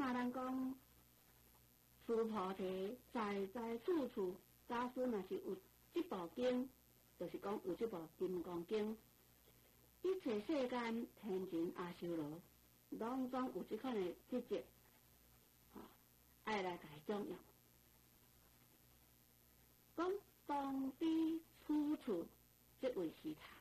嘛人讲，师菩提在在处处，假使若是有这部经，就是讲有这部《金刚经》，一切世间天人阿修罗，拢总有这款的职责，爱来甲伊供养。讲当知处处，即位是他。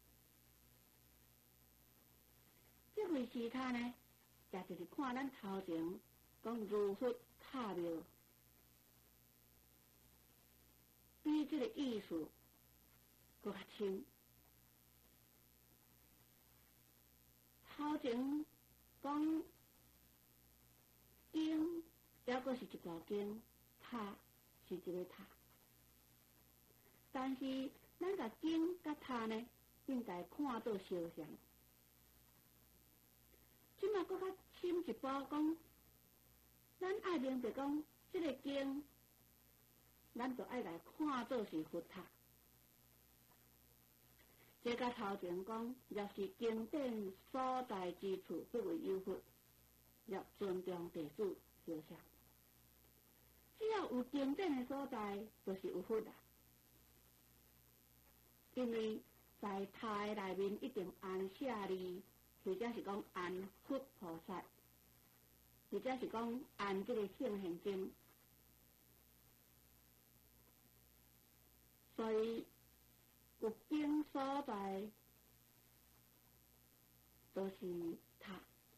这位是他呢，也就是看咱头前讲如佛塔庙，比这个意思搁较深。头前讲经，也搁是一部经，塔是一个塔，但是咱甲经甲塔呢，应该看到相像。即嘛搁较深一步讲，咱爱明白讲，这个经，咱就爱来看做是佛塔。这甲头前讲，若是经典所在之处，不为有佛，要尊重弟子肖像。只要有经典的所在，就是有佛啦。因为在塔的内面一定安舍利。或者是讲按佛菩萨，或者是讲按这个圣现经，所以有经所在都是塔。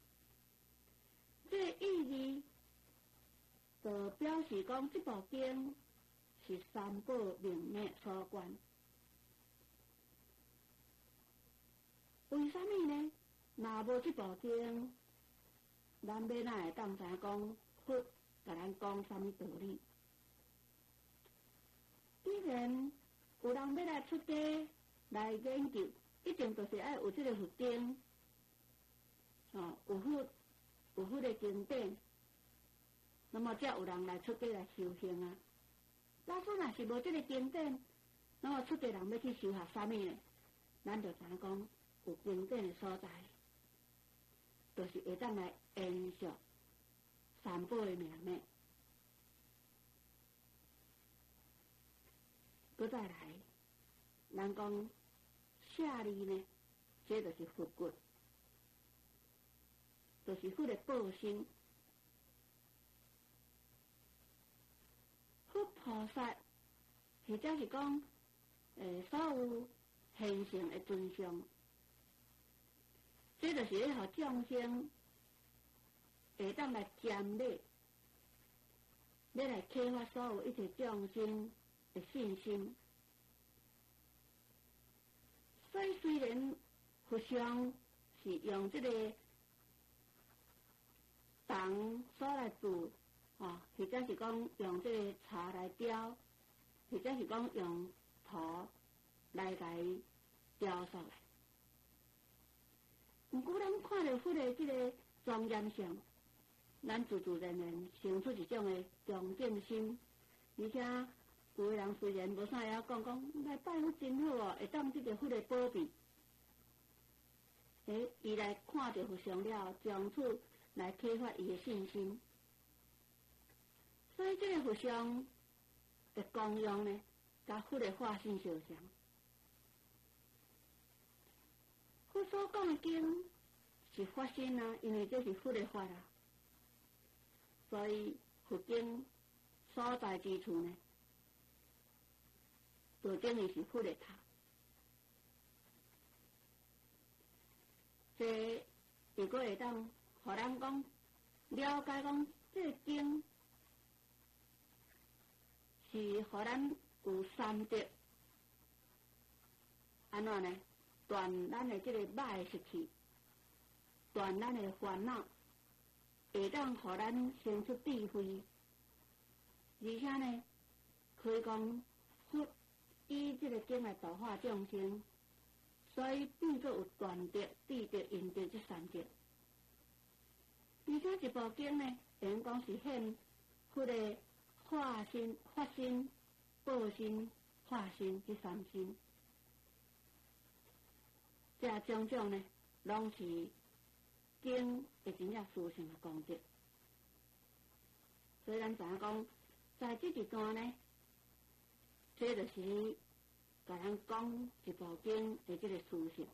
这个意义就表示讲，这部经是三宝名灭所关。为什么呢？若无这部经，咱要哪会当知讲佛甲咱讲什么道理？既然有人要来出家来研究，一定就是爱有这个佛经，有佛的经典，那么才有人来出家来修行啊。假使若是无这个经典，那么出家人要去修学什么呢？咱就知影讲有经典的所在。就是会当来延续三宝的名呢。搁再来，人讲舍利呢，这就是佛骨，就是佛的报身。佛菩萨，或者是讲，所有现成的尊相。这就是咧，互众生会当来瞻礼，要来启发所有一切众生的信心。所以虽然佛像是用这个铜所来做，或者是讲用这个茶来雕，或者是讲用土来雕塑的。毋过，咱看到佛的这个庄严相，咱自自然然生出一种的恭敬心，而且有的人虽然无啥会讲来拜佛真好哦，会当这个佛的保庇，伊来看到佛像了，从此来启发伊的信心。所以，这个佛像的功用呢，甲佛的化身相像。佛所讲的经是法身啊，因为这是佛的法啊，所以佛经所在之处呢，就等于是佛的塔。这如果会当，互咱讲了解讲，这个经是互咱有三德，安怎呢？断咱的这个歹习气，断咱的烦恼，会当互咱生出智慧，而且呢，可以讲佛以这个经来度化众生，所以变作有断德、智德、因德这三德。而且一部经呢，应讲是现佛的化身、法身、报身、化身这三身。这种种呢，拢是经会真正殊胜的功德。 所以咱知影讲，在这一段呢，这就是甲咱讲一部经的这个思想。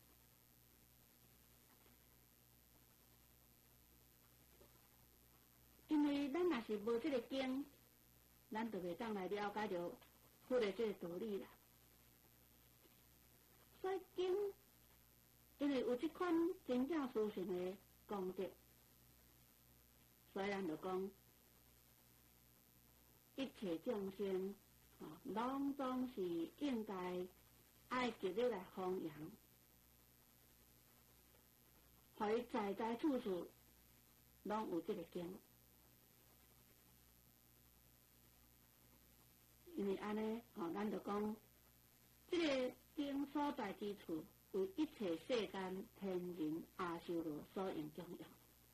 因为咱若是无这个经，咱就袂当来了解着佛的这个道理啦。所以经，因为有这款真正殊胜的功德，所以咱就讲，一切众生拢总是应该爱极力来弘扬，互伊在在处处拢有这个经。因为安尼，咱就讲，这个经所在之处，为一切世间天人阿修罗所应供养。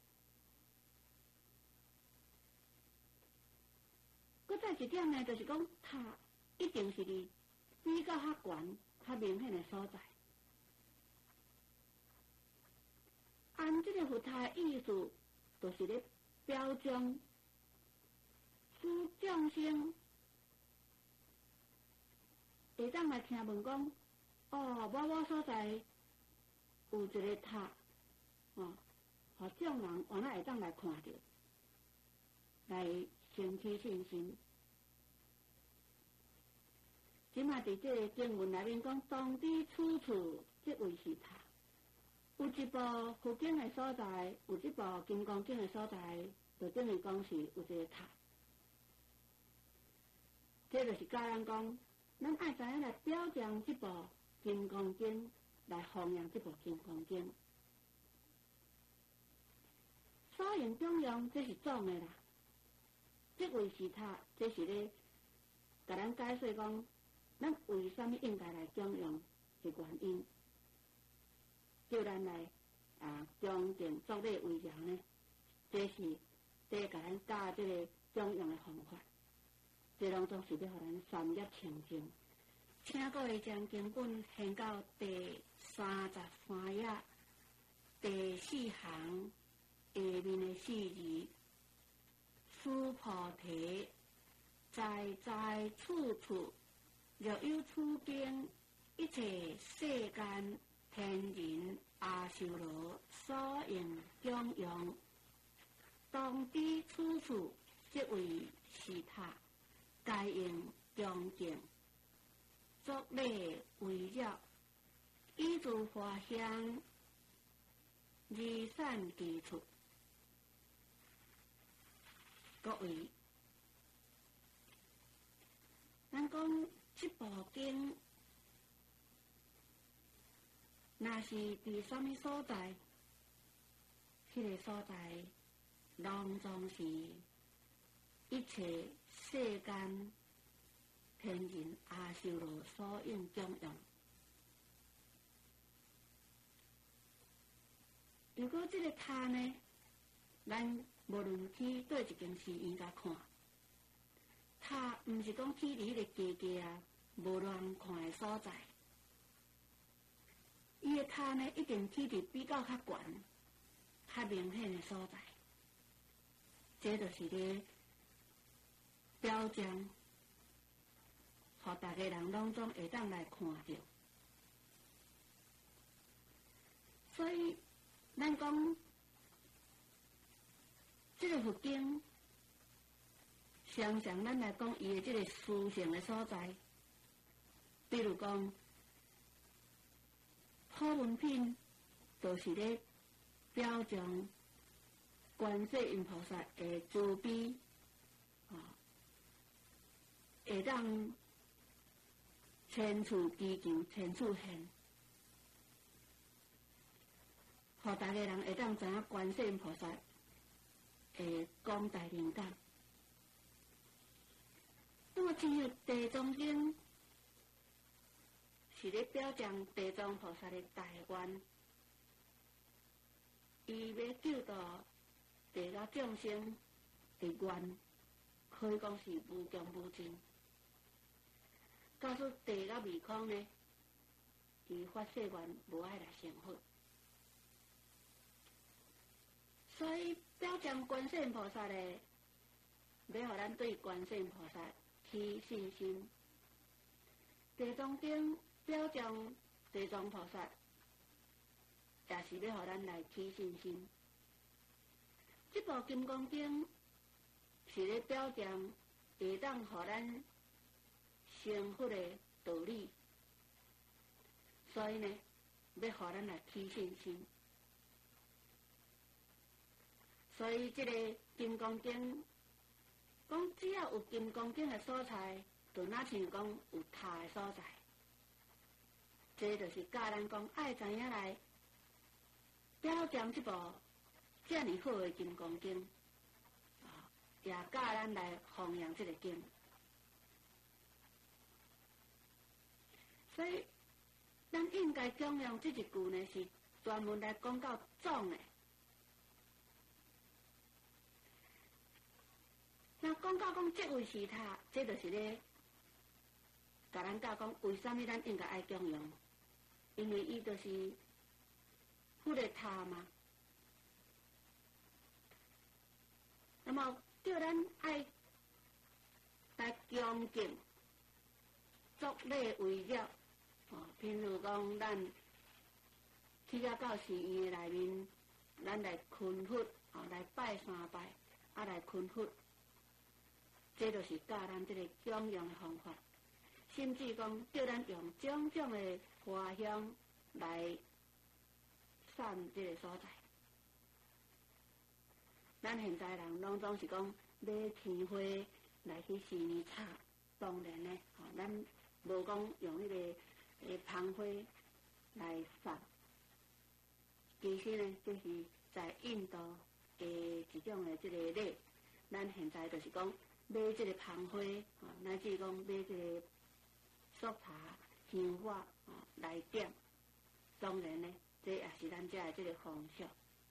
搁再一点呢，就是讲，它一定是伫比较较悬、较明显的所在。按这个佛塔意思，就是咧表彰使众生。会当来听闻讲，某所在有一个塔，互众人原来会当来看到，来升起信心。即马伫这个经文内面讲，当知处处即为是塔。有一部佛经的所在，有一部金刚经的所在，就等于讲是有一个塔。这就是教咱讲。咱爱知影来表彰这部《金刚经》，来弘扬这部《金刚经》。所应供养，这是总的啦。这位是他，这是咧，甲咱解释讲，咱为什么应该来供养的原因，叫咱来恭敬作礼为扬呢？这是甲咱教这个供养的方法。这拢总是要互咱三业清净。请各位将经本献到第33页第4行下面的4字：诸菩提，在在处处，若有此经，一切世间天人阿修罗所应供养，当知处处即为是塔。该应恭敬，作礼为绕，依诸花香，离散其处。各位，咱讲这部经，若是伫什么所在，迄个所在，拢总是一切世间天人阿修罗所应供养。如果这个塔呢，咱无论去对一间寺院甲看，塔毋是讲去伫迄个家家啊无人看的所在，伊的塔呢一定去伫比较较悬、较明显的所在，这就是咧。表彰，互大家人拢总会当来看到。所以，咱讲这个佛经，常常咱来讲伊的这个殊胜的所在，比如讲好文品，就是咧表彰观世音菩萨的慈悲。会当千处祈求千处现，互大家人会当知影观世音菩萨的广大灵感。那么，亲像地藏经是咧表彰地藏菩萨的大愿，伊要救度地下众生的愿，可以讲是无穷无尽。告诉地甲未空呢，伊发誓愿无爱来成佛，所以表彰观世音菩萨的要互咱对观世音菩萨起信心。地藏经表彰地藏菩萨，也是要互咱来起信心。这部金刚经是咧表彰会当互咱成佛的道理，所以呢，要互咱来起信心。所以这个金刚经讲，只要有金刚经的所在，就哪像讲有塔的所在。这就是教咱讲爱知影来表彰这部这么好的金刚经，也教咱来弘扬这个经。所以，咱应该供养这一句呢，是专门来讲到总的。那讲到讲这位是他，这就是咧，甲咱教讲为什么咱应该爱供养？因为伊就是佛的他嘛。那么叫咱爱来恭敬、作礼为了。譬如讲，咱去到寺院内面，咱来困佛，来拜三拜，来困佛，这就是教咱这个供养的方法。甚至讲，叫咱用种种的花香来散这个所在。咱现在人拢总是讲买天花来去寺院插，当然呢，咱无讲用迄个香花来散。其实呢，就是在印度的一种的这个礼，咱现在就是讲买这个香花，乃至讲买这个树茶、香花来点。当然呢，这也是咱这的这个风俗。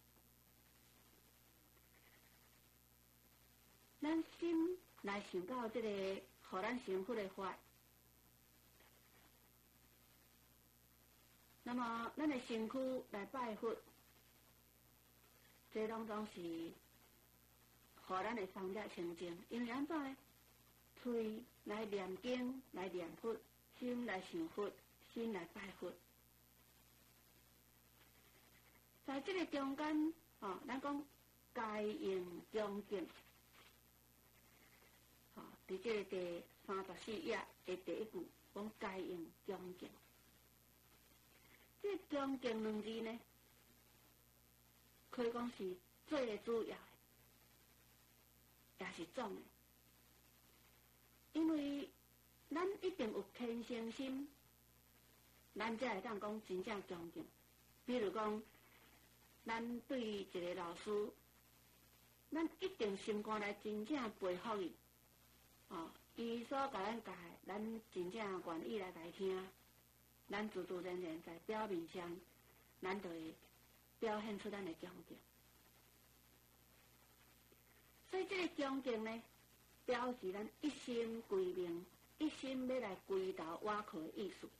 咱心来想到这个，互咱成佛的法。那么，咱的身躯来拜佛，这拢总是互咱的三业清净。因为安怎呢？嘴来念经，来念佛；心来想佛，心来拜佛。在这个中间，咱讲该用恭敬。伫这个第34页的第一句，讲该用恭敬。这恭敬两字呢，可以讲是最主要的，也是总的。因为咱一定有虔诚心，咱才会当讲真正恭敬。比如讲，咱对一个老师，咱一定心肝来真正佩服伊。伊所甲咱教，咱真正愿意来听，咱自自然然在表面上，咱就会表现出咱的恭敬。所以这个恭敬呢，表示咱一心归命，一心要来归投瓦靠的意思。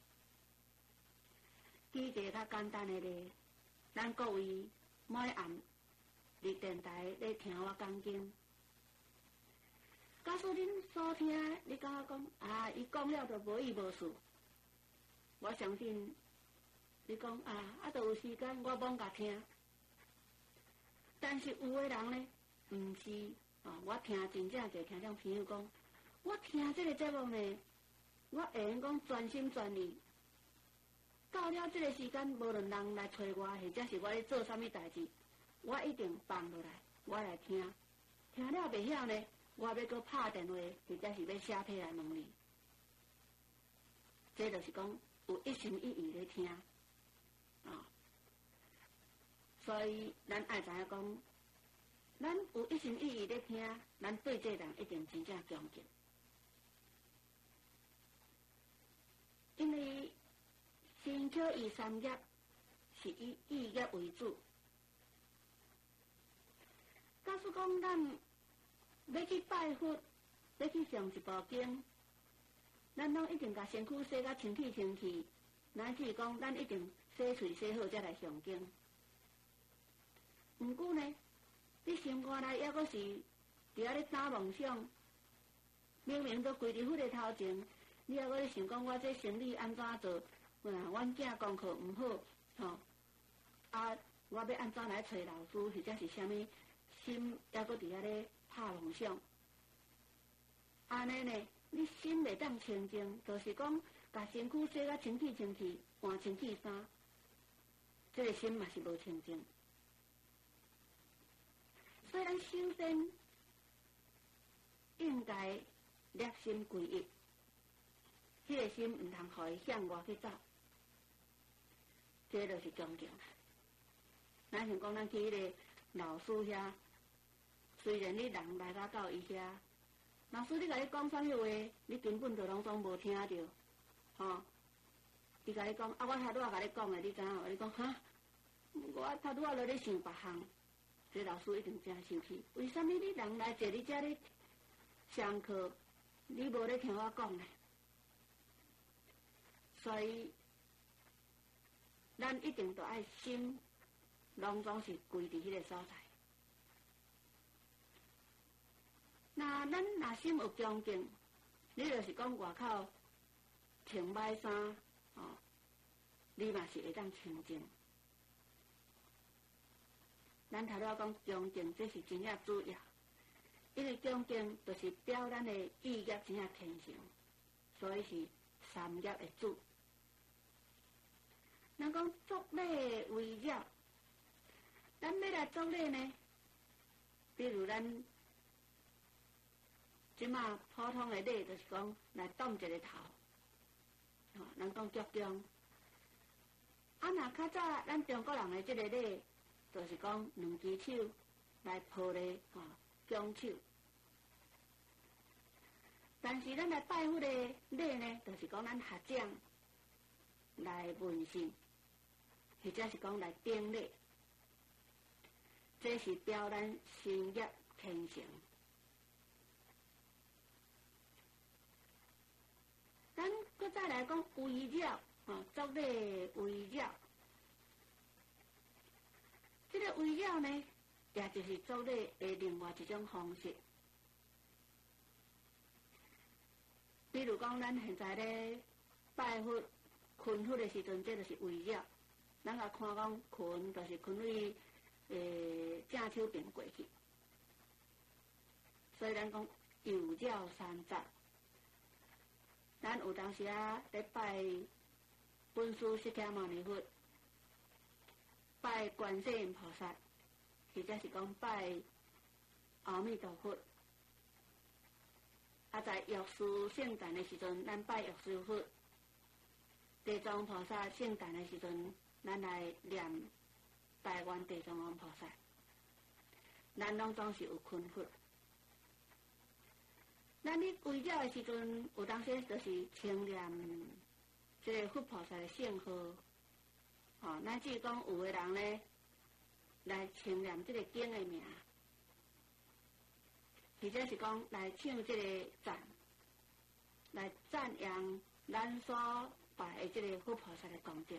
举一个较简单的例，咱各位每暗伫电台咧听我讲经。假使恁所听，你感觉讲伊讲了就无意无事，我相信你讲就有时间我罔甲听。但是有的人呢，毋是我听真正侪听种朋友讲，我听这个节目呢，我会用讲专心专意。到了这个时间，无论人来找我，或者是我咧做啥物代志，我一定放落来，我来听。听了袂晓呢，我要搁拍电话，或者是要写批来问你。这就是讲有一心一意咧听，所以咱爱知影讲，咱有一心一意咧听，咱对这人一定真正恭敬。因为身口意三业是以意业为主。假使讲咱要去拜佛，要去上一部经，咱拢一定甲身躯洗甲清气清气，乃至讲咱一定洗喙洗好才来上经。毋过呢，你心肝内抑阁是伫遐咧打梦想，明明都规伫佛的头前，你还搁咧想讲我这生理安怎做？阮囝功课毋好，吼，我要安怎来找老师，或者是啥物心还搁伫遐咧拍梦想？安尼呢，你心袂当清净，就是讲把身躯洗甲清气，换清气衫，这个心嘛是无清净。所以咱首先应该立心归一，迄个心毋通互伊向外去走，这就是恭敬。咱像讲咱去迄个老师遐，虽然你人来到伊遐，老师你甲你讲啥物话，你根本就拢总无听着，吼。伊甲你讲，我头拄仔甲你讲的，你知影无？你讲哈，我头拄仔落咧想别项。这老师一定真生气，为什么你人来坐你遮咧上课，你无咧听我讲呢？所以，咱一定要爱心，拢总是归伫迄个所在。那咱若心有恭敬，你就是讲外口穿歹衫，哦，你嘛是会当清净。咱头拄仔讲恭敬，这是真正主要，因为恭敬就是表咱的意业真正虔诚，所以是三业的主。咱讲作礼为业，咱要来作礼呢，比如咱即马普通的礼，就是讲来动一个头，吼，咱讲鞠躬。若较早咱中国人的即个礼，就是讲两只手来抱咧，吼，拱手。但是咱来拜佛的礼呢，就是讲咱合掌来问讯，或者是讲来顶礼，这是表咱心业虔诚。咱搁再来讲围绕，吼，作礼围绕。这个围绕呢，也就是作礼的另外一种方式。比如讲，咱现在咧拜佛、困佛的时阵，这就是围绕。咱甲看讲困，就是困位正手边过去。所以咱讲右绕三匝。咱有当时咧拜本师释迦牟尼佛。拜观世音菩萨，或者是讲拜阿弥陀佛。在药师圣诞的时阵，咱拜药师佛；地藏菩萨圣诞的时阵，咱来念大愿地藏王菩萨。咱拢总是有困佛。咱咧围绕的时阵，有当时就是称念这个佛菩萨的圣号。哦，咱只讲有个人咧来称念这个经的名，或者是讲来唱这个赞，来赞扬咱所拜的这个佛菩萨的功德。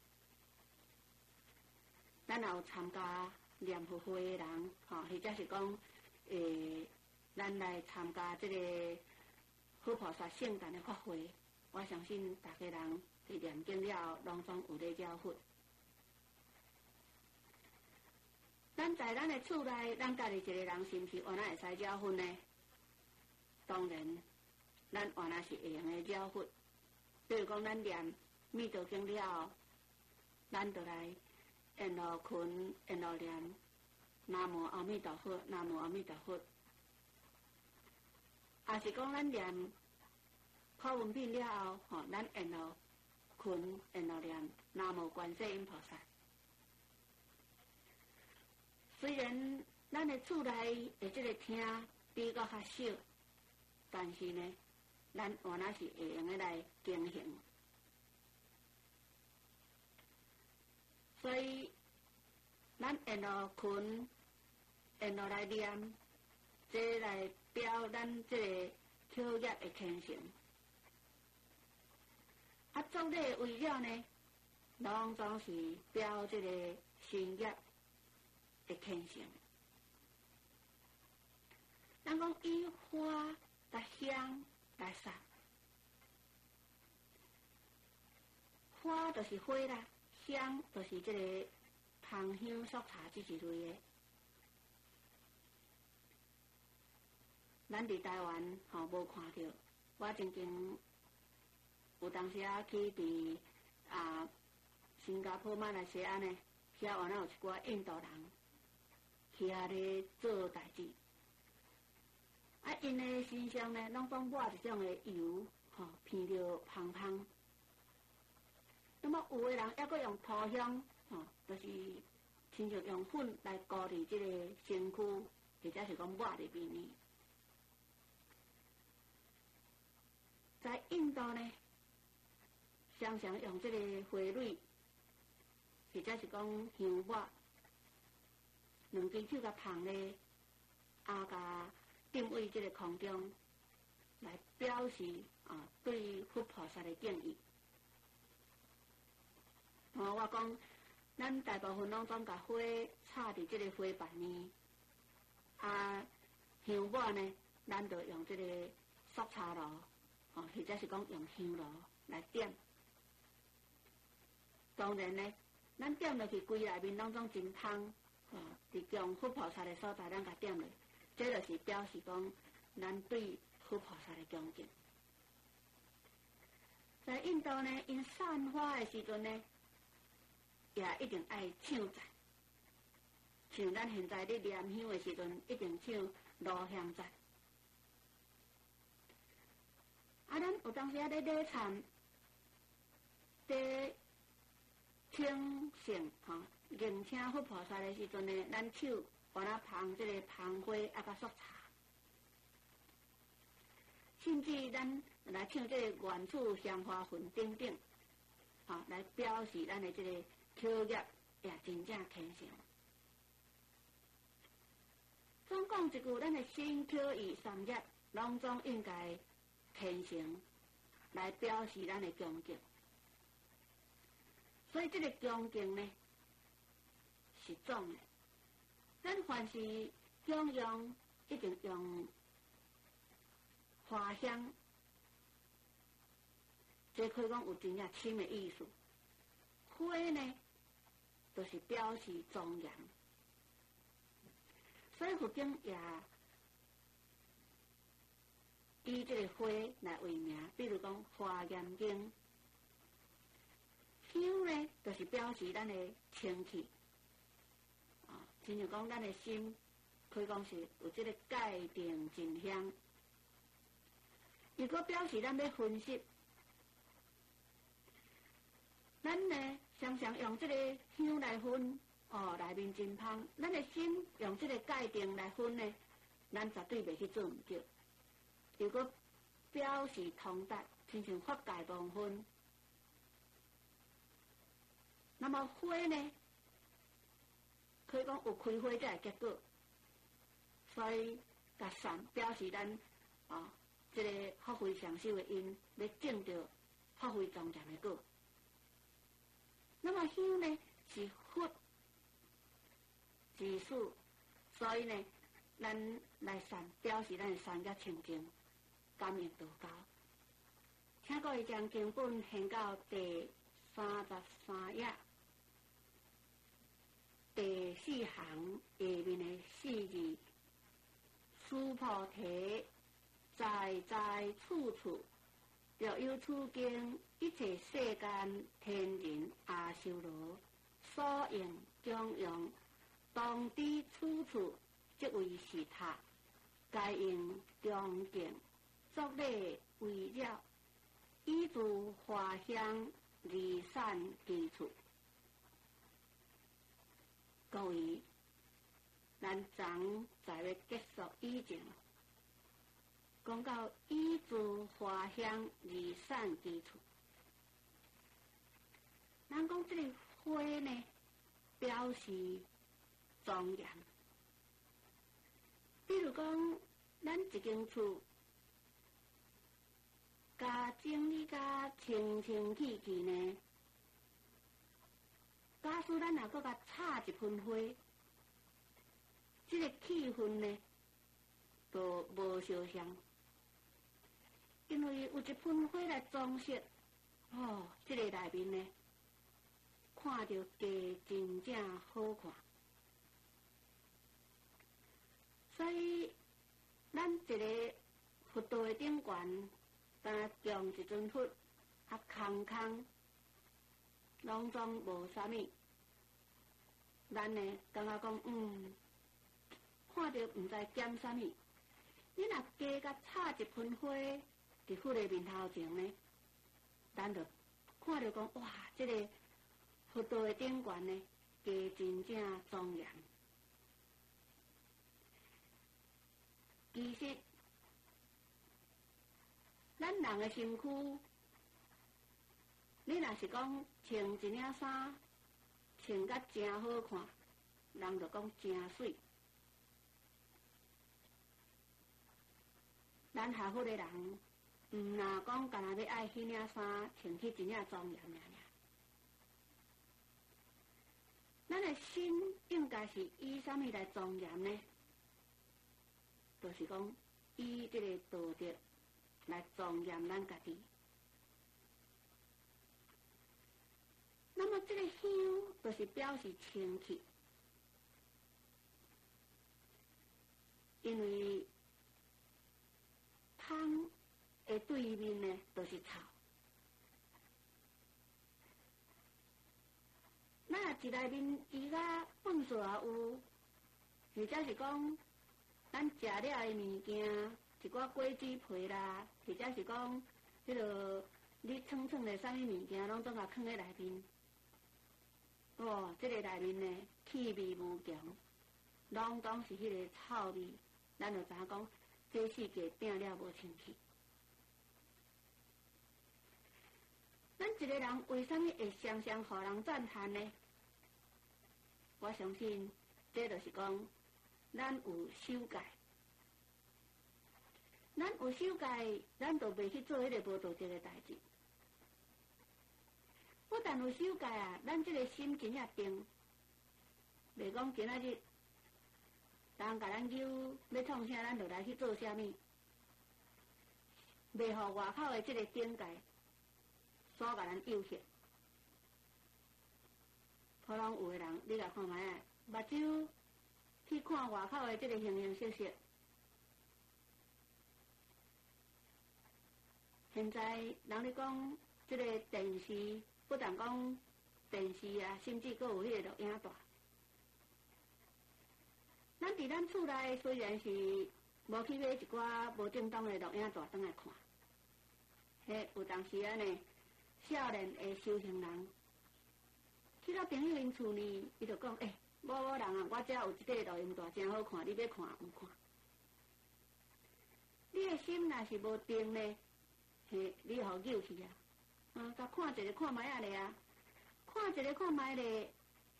咱也有参加念佛会的人，吼，或者是讲咱来参加这个佛菩萨圣诞的法会，我相信大家人伫念经了后，拢总有咧绕佛。咱在咱的厝内，咱家己一个人是毋是原来会使绕佛呢？当然，咱原来是会用的绕佛。比如讲，咱念弥陀经了后，咱就来沿路困，沿路念南无阿弥陀佛，南无阿弥陀佛。也是讲咱念法文品了后，吼，咱沿路困，沿路念南无观世音菩萨。虽然咱的厝内的这个厅比较较小，但是呢，咱原来是会用的来经营。所以，咱沿路困，沿路来念，这来表咱这个口业的虔诚。作礼围绕呢，拢总是表这个心业的虔诚。 讲以花甲香来送，花就是花啦，香就是这个芳香素茶这一类的。咱伫台湾无看到，我曾经有当时去伫新加坡、马来西亚呢，遐原来有一寡印度人去遐咧做代志。因的身上呢，拢总抹一种的油，闻着芳芳。那么有的人还佫用涂香，就是亲像用粉来糊伫这个身躯，或者是讲抹入面呢。在印度呢，常常用这个花蕊，或者是讲香抹，两只手甲捧咧，甲定位这个空中，来表示对佛菩萨的敬意。我讲，咱大部分拢总甲花插伫这个花瓣呢，香抹呢，咱就用这个烧茶炉，或者是讲用香炉来点。当然呢，咱点落去规内面拢总真香，伫供佛菩萨的所在，咱甲点落，这就是表示讲咱对佛菩萨的恭敬。在印度呢，因散花的时阵呢，也一定爱唱赞，像咱现在咧念香的时阵，一定唱罗香赞。咱有当时咧礼忏、咧请圣迎请佛菩萨的时阵呢，咱手把它捧这个捧花甲素茶，甚至咱来唱这个原处香花魂等等，来表示咱的这个口业也真正虔诚。总讲一句，咱的身口意三业，拢总应该虔诚，来表示咱的恭敬。所以这个恭敬呢，是总的。咱凡是享用，一定用花香，这可以讲有真正深的意思。花呢，就是表示庄严。所以佛经也以这个花来为名，比如讲《华严经》。香呢，就是表示咱的清气，亲像讲咱的心，可以讲是有这个戒定净香。如果表示咱要分析，咱呢常常用这个香来分，内面真香。咱的心用这个戒定来分呢，咱绝对袂去做唔对。如果表示通达，亲像法界同分。那么花呢，可以讲有开花才会结果，所以甲散表示咱这个发挥上修的因，要种到发挥庄严的果。那么香呢是佛之事，所以呢，咱来散表示咱的三业清净，感应道高。请各位将经本献到第33页。第4行下面的4字，须菩提，在在处处，若有此经，一切世间天人阿修罗，所应将用，当知处处即为是他，该应恭敬，作礼为了，以诸花香离散其处。各位，咱昨在要结束以前，讲到以诸花香离散其处，咱讲这个花呢，表示庄严。比如讲，咱一间厝，甲整理甲清清气气呢。假使咱若搁甲插一盆花，这个气氛呢，就无相像，因为有一盆花来装饰，这个内面呢，看到家真正好看。所以，咱一个佛道的顶悬，敢供一尊佛，空空，拢总无啥物。咱呢，感觉讲，看到毋知减啥物。你若加甲插一盆花伫佛的面头前呢，咱就看到讲，哇，这个佛道的顶悬呢，家真正庄严。其实，咱人的身躯，你若是讲穿一领衫，穿甲真好看，人就讲真水。咱下佛的人，若讲干那要爱迄领衫，穿去真正庄严尔。咱的心应该是以啥物来庄严呢？就是讲，以这个道德来庄严咱家己。那么这个香，就是表示清气，因为香的对面呢，就是草。那一内面伊甲粪扫也有，或者是讲。咱食了的物件，一寡果子皮啦，或者是讲，迄落你蹭蹭的啥物物件，拢总甲放在内面。这个内面呢，气味无强，拢总是迄个臭味，咱就知影讲，这世界定了无清气。咱一个人为啥物会常常互人赞叹呢？我相信，这就是讲。咱有修戒，咱有修戒，咱就袂去做迄个无道德的代志。不但有修戒啊，咱这个心真正定，袂讲今仔日人甲咱求要创啥，咱就来去做啥物，袂互外口的这个境界所甲咱诱惑。可能有的人，你来看卖啊，目睭。去看外口的这个形形色色，现在人咧讲这个电视，不但讲电视啊，甚至阁有迄个录影带。咱伫咱厝内虽然是无去买一寡无正当的录影带转来看，有当时啊呢，少年的修行人去到朋友因厝呢，伊就讲某人啊，我遮有一块录音带真好看，你要看毋看？你的心若是无定呢，你互扭去啊！甲看一个看卖咧啊，看一个看卖咧，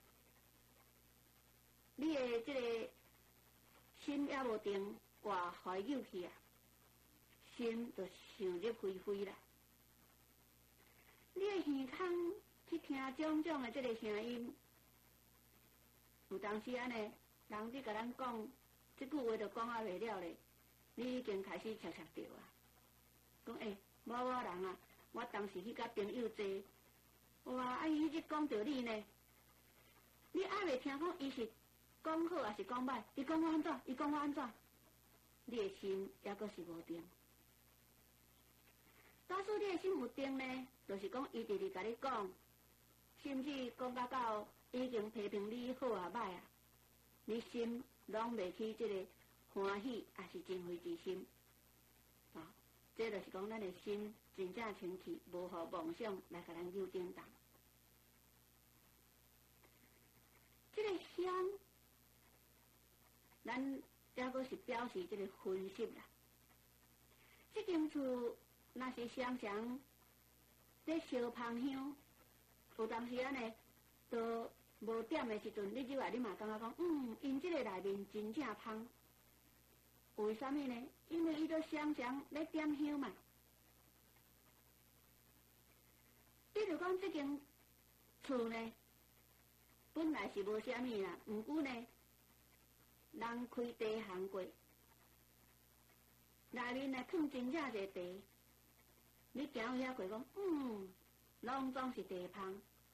你的这个心也无定，外互伊扭去啊，心就想入非非啦。你的耳孔去听种种的这个声音。有当时安尼，人伫甲咱讲，即句话就讲啊袂了咧，你已经开始察着到啊。讲某人啊，我当时去甲朋友坐，哇，伊一直讲到你呢，你还袂听讲伊是讲好还是讲歹？伊讲我安怎？伊讲我安怎？你的心抑阁是无定。假使你的心有定呢，就是讲伊直直甲你讲，甚至讲到已经批评你好啊歹啊，你心拢袂起这个欢喜，也是真慧之心。这就是讲咱的心真正清气，无互妄想来甲咱诱颠动。这个香，咱也阁是表示这个分析啦。这间厝若是常常在烧芳香，有当时安尼都。无点的时阵，你入来你嘛感觉讲，因这个内面真正香。为什么呢？因为伊都常常咧点香嘛。比如讲，这间厝呢，本来是无啥物啦，毋过呢，人开茶行过， 内面来放真正一个茶，你行有遐过讲，拢总是茶香，